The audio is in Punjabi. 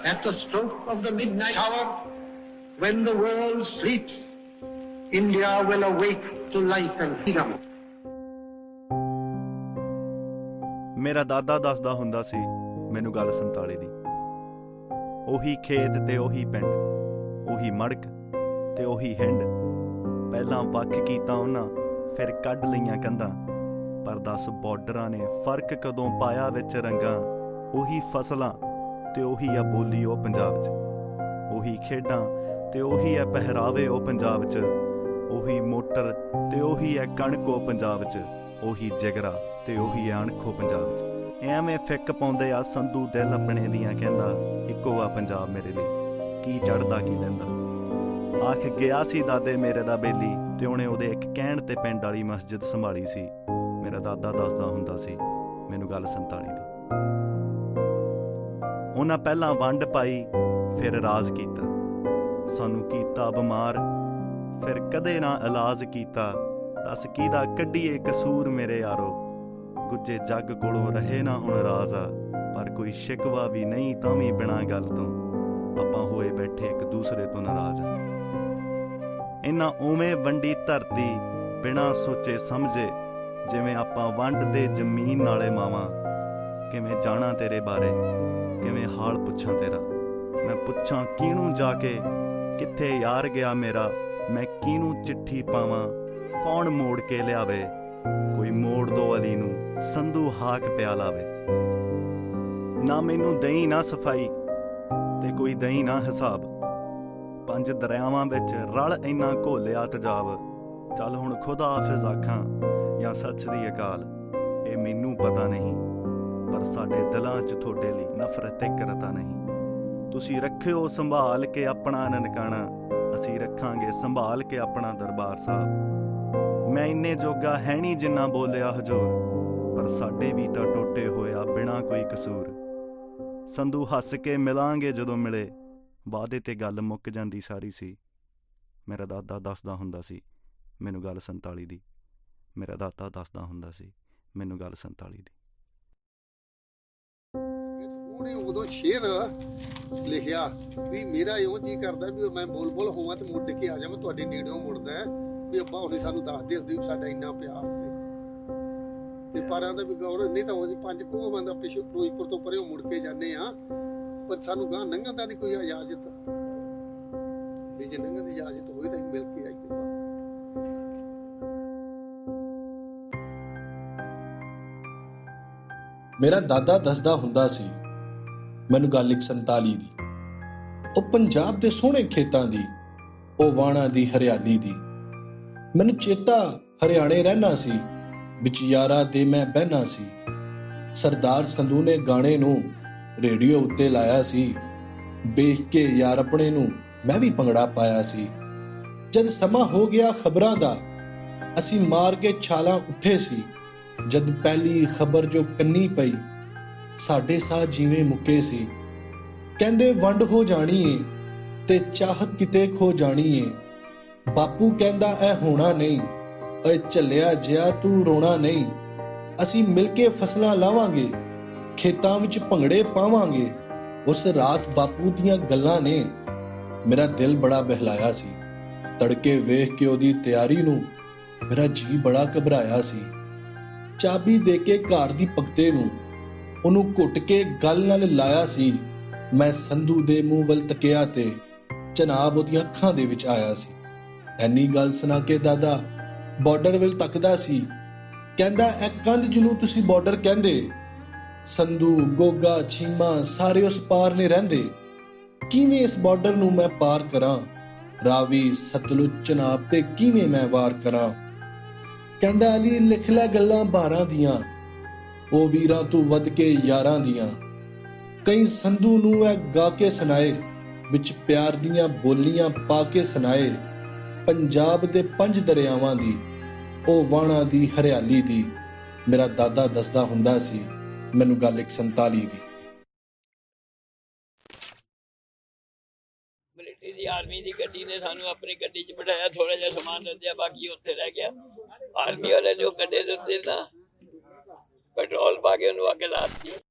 At the stroke of the midnight hour, when the world sleeps, India will awake to life and freedom. ਮੇਰਾ ਦਾਦਾ ਦੱਸਦਾ ਹੁੰਦਾ ਸੀ ਮੈਨੂੰ ਗੱਲ 47 ਦੀ। ਉਹੀ ਖੇਤ ਤੇ ਉਹੀ ਪਿੰਡ, ਉਹੀ ਮੜਕ ਤੇ ਉਹੀ ਹਿੰਡ। ਪਹਿਲਾਂ ਵੱਖ ਕੀਤਾ ਉਹਨਾਂ, ਫਿਰ ਕੱਢ ਲਈਆਂ ਕੰਧਾਂ। ਪਰ ਦੱਸ ਬਾਰਡਰਾਂ ਨੇ ਫਰਕ ਕਦੋਂ ਪਾਇਆ ਵਿੱਚ ਰੰਗਾਂ। ਉਹੀ ਫਸਲਾਂ ਤੇ ਉਹੀ ਆ ਬੋਲੀ ਉਹ ਪੰਜਾਬ 'ਚ, ਉਹੀ ਖੇਡਾਂ ਤੇ ਉਹੀ ਹੈ ਪਹਿਰਾਵੇ ਉਹ ਪੰਜਾਬ 'ਚ, ਉਹੀ ਮੋਟਰ ਤੇ ਉਹੀ ਹੈ ਕਣਕ ਉਹ ਪੰਜਾਬ 'ਚ, ਉਹੀ ਜਿਗਰਾ ਤੇ ਉਹੀ ਹੈ ਅਣਖੋ ਪੰਜਾਬ 'ਚ। ਐਵੇਂ ਫਿੱਕ ਪਾਉਂਦੇ ਆ ਸੰਧੂ ਦਿਲ ਆਪਣੇ ਦੀਆਂ ਕਹਿੰਦਾ, ਇੱਕੋ ਆ ਪੰਜਾਬ ਮੇਰੇ ਲਈ, ਕੀ ਚੜ੍ਹਦਾ ਕੀ ਲੈਂਦਾ। ਆਖ ਗਿਆ ਸੀ ਦਾਦੇ ਮੇਰੇ ਦਾ ਬੇਲੀ, ਤੇ ਉਹਨੇ ਉਹਦੇ ਇੱਕ ਕਹਿਣ ਤੇ ਪਿੰਡ ਵਾਲੀ ਮਸਜਿਦ ਸੰਭਾਲੀ ਸੀ। ਮੇਰਾ ਦਾਦਾ ਦੱਸਦਾ ਹੁੰਦਾ ਸੀ ਮੈਨੂੰ ਗੱਲ 47 ਦੀ। ਉਹਨਾਂ ਪਹਿਲਾਂ ਵੰਡ ਪਾਈ ਫਿਰ ਰਾਜ ਕੀਤਾ, ਸਾਨੂੰ ਕੀਤਾ ਬਿਮਾਰ ਫਿਰ ਕਦੇ ਨਾ ਇਲਾਜ ਕੀਤਾ। ਦੱਸ ਕਿਹਦਾ ਕੱਢੀਏ ਕਸੂਰ ਮੇਰੇ ਯਾਰੋ, ਗੁੱਜੇ ਜੱਗ ਕੋਲੋਂ ਰਹੇ ਨਾ ਹੁਣ ਰਾਜ਼ ਆ। ਪਰ ਕੋਈ ਸ਼ਿਕਵਾ ਵੀ ਨਹੀਂ ਤਾਂ ਵੀ ਬਿਨਾਂ ਗੱਲ ਤੋਂ, ਆਪਾਂ ਹੋਏ ਬੈਠੇ ਇੱਕ ਦੂਸਰੇ ਤੋਂ ਨਾਰਾਜ਼। ਇਹਨਾਂ ਉਵੇਂ ਵੰਡੀ ਧਰਤੀ ਬਿਨਾਂ ਸੋਚੇ ਸਮਝੇ, ਜਿਵੇਂ ਆਪਾਂ ਵੰਡਦੇ ਜ਼ਮੀਨ ਨਾਲੇ ਮਾਵਾਂ। ਕਿਵੇਂ ਜਾਣਾ ਤੇਰੇ ਬਾਰੇ, ਕਿਵੇਂ ਹਾਲ ਪੁੱਛਾਂ ਤੇਰਾ, ਮੈਂ ਪੁੱਛਾਂ ਕਿਹਨੂੰ ਜਾ ਕੇ ਕਿੱਥੇ ਯਾਰ ਗਿਆ ਮੇਰਾ। ਮੈਂ ਕਿਹਨੂੰ ਚਿੱਠੀ ਪਾਵਾਂ, ਕੌਣ ਮੋੜ ਕੇ ਲਿਆਵੇ, ਕੋਈ ਮੋੜ ਦੋ ਅਲੀ ਨੂੰ ਸੰਧੂ ਹਾਕ ਪਿਆ ਲਾਵੇ। ਨਾ ਮੈਨੂੰ ਦਹੀਂ ਨਾ ਸਫਾਈ ਤੇ ਕੋਈ ਦਹੀਂ ਨਾ ਹਿਸਾਬ, 5 ਦਰਿਆਵਾਂ ਵਿੱਚ ਰਲ ਇੰਨਾ ਘੋਲਿਆ ਤੇਜ਼ਾਬ। ਚੱਲ ਹੁਣ ਖੁਦਾ ਹਾਫਿਜ਼ ਆਖਾਂ ਜਾਂ ਸਤਿ ਸ੍ਰੀ ਅਕਾਲ, ਇਹ ਮੈਨੂੰ ਪਤਾ ਨਹੀਂ, ਪਰ ਸਾਡੇ ਦਿਲਾਂ 'ਚ ਤੁਹਾਡੇ ਲਈ ਨਫ਼ਰਤ ਤੇ ਕਰਤਾ ਨਹੀਂ। ਤੁਸੀਂ ਰੱਖਿਓ ਸੰਭਾਲ ਕੇ ਆਪਣਾ ਨਨਕਾਣਾ, ਅਸੀਂ ਰੱਖਾਂਗੇ ਸੰਭਾਲ ਕੇ ਆਪਣਾ ਦਰਬਾਰ ਸਾਹਿਬ। ਮੈਂ ਇੰਨੇ ਜੋਗਾ ਹੈ ਨਹੀਂ ਜਿੰਨਾ ਬੋਲਿਆ ਹਜ਼ੂਰ, ਪਰ ਸਾਡੇ ਵੀ ਤਾਂ ਟੋਟੇ ਹੋਇਆ ਬਿਨਾਂ ਕੋਈ ਕਸੂਰ। ਸੰਧੂ ਹੱਸ ਕੇ ਮਿਲਾਂਗੇ ਜਦੋਂ ਮਿਲੇ, ਵਾਅਦੇ ਤੇ ਗੱਲ ਮੁੱਕ ਜਾਂਦੀ ਸਾਰੀ ਸੀ। ਮੇਰਾ ਦਾਦਾ ਦੱਸਦਾ ਹੁੰਦਾ ਸੀ ਮੈਨੂੰ ਗੱਲ 47 ਦੀ। ਮੇਰਾ ਦਾਦਾ ਦੱਸਦਾ ਹੁੰਦਾ ਸੀ ਮੈਨੂੰ ਗੱਲ 47 ਦੀ। ਉਹਨੇ ਉਦੋਂ ਸ਼ੇਰ ਲਿਖਿਆ ਵੀ ਮੇਰਾ ਇਉਂ ਜੀ ਕਰਦਾ ਵੀ ਮੈਂ ਬੋਲ ਬੋਲ ਹੋਵਾਂ ਤੇ ਮੁੜ ਕੇ ਆ ਜਾਵਾਂ ਤੁਹਾਡੇ ਨੇੜਿਓਂ ਮੁੜਦਾ ਵੀ ਅੱਬਾ ਹੁਣੇ ਸਾਨੂੰ ਦੱਸਦੇ ਹੁੰਦੇ ਵੀ ਸਾਡਾ ਇੰਨਾ ਪਿਆਰ ਸੀ। ਤੇ ਪਾਰਾਂ ਦਾ ਵੀ ਗੌਰ ਨਹੀਂ ਤਾਂ ਉਹ 5 ਕੋਹ ਬੰਦਾ ਪਿੱਛੇ ਫਿਰੋਜ਼ਪੁਰ ਤੋਂ ਪਰੇ ਮੁੜ ਕੇ ਜਾਂਦੇ ਆ, ਪਰ ਸਾਨੂੰ ਗਾਂ ਲੰਘਣ ਦਾ ਨਹੀਂ ਕੋਈ ਇਜਾਜ਼ਤ ਵੀ। ਜੇ ਲੰਘਣ ਦੀ ਇਜਾਜ਼ਤ ਹੋਈ ਤਾਂ ਮਿਲ ਕੇ ਆਈਏ। ਮੇਰਾ ਦਾਦਾ ਦੱਸਦਾ ਹੁੰਦਾ ਸੀ ਮੈਨੂੰ ਗੱਲ 147 ਦੀ। ਉਹ ਪੰਜਾਬ ਦੇ ਸੋਹਣੇ ਖੇਤਾਂ ਦੀ, ਉਹ ਵਾਣਾਂ ਦੀ ਹਰਿਆਲੀ ਦੀ। ਮੈਨੂੰ ਚੇਤਾ ਹਰਿਆਣੇ ਰਹਿਣਾ ਸੀ, ਵਿੱਚ ਯਾਰਾਂ ਦੇ ਮੈਂ ਬਹਿਣਾ ਸੀ। ਸਰਦਾਰ ਸੰਧੂ ਨੇ ਗਾਣੇ ਨੂੰ ਰੇਡੀਓ ਉੱਤੇ ਲਾਇਆ ਸੀ, ਵੇਖ ਕੇ ਯਾਰ ਆਪਣੇ ਨੂੰ ਮੈਂ ਵੀ ਭੰਗੜਾ ਪਾਇਆ ਸੀ। ਜਦ ਸਮਾਂ ਹੋ ਗਿਆ ਖਬਰਾਂ ਦਾ, ਅਸੀਂ ਮਾਰ ਕੇ ਛਾਲਾਂ ਉੱਠੇ ਸੀ। ਜਦ ਪਹਿਲੀ ਖਬਰ ਜੋ ਕੰਨੀ ਪਈ, ਸਾਡੇ ਸਾਹ ਜਿਵੇਂ ਮੁੱਕੇ ਸੀ। ਕਹਿੰਦੇ ਵੰਡ ਹੋ ਜਾਣੀ ਏ ਤੇ ਚਾਹਤ ਕਿਤੇ ਖੋ ਜਾਣੀ ਏ। ਬਾਪੂ ਕਹਿੰਦਾ ਇਹ ਹੋਣਾ ਨਹੀਂ, ਓਏ ਝੱਲਿਆ ਜਿਆ ਤੂੰ ਰੋਣਾ ਨਹੀਂ। ਅਸੀਂ ਮਿਲ ਕੇ ਫਸਲਾਂ ਲਾਵਾਂਗੇ, ਖੇਤਾਂ ਵਿੱਚ ਭੰਗੜੇ ਪਾਵਾਂਗੇ। ਉਸ ਰਾਤ ਬਾਪੂ ਦੀਆਂ ਗੱਲਾਂ ਨੇ ਮੇਰਾ ਦਿਲ ਬੜਾ ਬਹਿਲਾਇਆ ਸੀ। ਤੜਕੇ ਵੇਖ ਕੇ ਉਹਦੀ ਤਿਆਰੀ ਨੂੰ ਮੇਰਾ ਜੀ ਬੜਾ ਘਬਰਾਇਆ ਸੀ। ਚਾਬੀ ਦੇ ਕੇ ਘਰ ਦੀ ਪਗਤੇ ਨੂੰ ਉਹਨੂੰ ਘੁੱਟ ਕੇ ਗੱਲ ਨਾਲ ਲਾਇਆ ਸੀ। ਮੈਂ ਸੰਧੂ ਦੇ ਮੂੰਹ ਵੱਲ ਤੱਕਿਆ ਤੇ ਜਨਾਬ ਉਹਦੀਆਂ ਅੱਖਾਂ ਦੇ ਵਿੱਚ ਆਇਆ ਸੀ। ਐਨੀ ਗੱਲ ਸੁਣਾ ਕੇ ਦਾਦਾ ਬਾਰਡਰ ਵੱਲ ਤੱਕਦਾ ਸੀ। ਕਹਿੰਦਾ ਇਹ ਕੰਧ ਜਿਹਨੂੰ ਤੁਸੀਂ ਬਾਰਡਰ ਕਹਿੰਦੇ, ਸੰਧੂ ਗੋਗਾ ਛੀਮਾ ਸਾਰੇ ਉਸ ਪਾਰ ਨੇ ਰਹਿੰਦੇ। ਕਿਵੇਂ ਇਸ ਬਾਰਡਰ ਨੂੰ ਮੈਂ ਪਾਰ ਕਰਾਂ, ਰਾਵੀ ਸਤਲੁਜ ਚਨਾਬ ਤੇ ਕਿਵੇਂ ਮੈਂ ਵਾਰ ਕਰਾਂ। ਕਹਿੰਦਾ ਅਲੀ ਲਿਖ ਲੈ ਗੱਲਾਂ ਬਾਰਾਂ ਦੀਆਂ, ਉਹ ਵੀਰਾਂ ਤੋਂ ਵੱਧ ਕੇ ਯਾਰਾਂ ਦੀਆਂ। ਕਈ ਸੰਧੂ ਨੂੰ ਇਹ ਗਾ ਕੇ ਸੁਣਾਏ, ਵਿੱਚ ਪਿਆਰ ਦੀਆਂ ਬੋਲੀਆਂ ਪਾ ਕੇ ਸੁਣਾਏ। ਪੰਜਾਬ ਦੇ 5 ਦਰਿਆਵਾਂ ਦੀ, ਉਹ ਵਾਣਾਂ ਦੀ ਹਰਿਆਲੀ ਦੀ। ਮੇਰਾ ਦਾਦਾ ਦੱਸਦਾ ਹੁੰਦਾ ਸੀ ਮੈਨੂੰ ਗੱਲ 147 ਦੀ। ਮਿਲਟਰੀ ਦੀ ਆਰਮੀ ਦੀ ਗੱਡੀ ਨੇ ਸਾਨੂੰ ਆਪਣੀ ਗੱਡੀ 'ਚ ਬਿਠਾਇਆ, ਥੋੜਾ ਜਿਹਾ ਸਮਾਨ ਰੱਖਿਆ, ਬਾਕੀ ਉੱਥੇ ਰਹਿ ਗਿਆ। ਆਰਮੀ ਵਾਲੇ ਜੋ ਗੱਡੇ ਦੇ ਉੱਤੇ ਨਾ ਪੈਟਰੋਲ ਪਾ ਕੇ ਉਹਨੂੰ ਅੱਗ ਲਾ ਦਿੱਤੀ।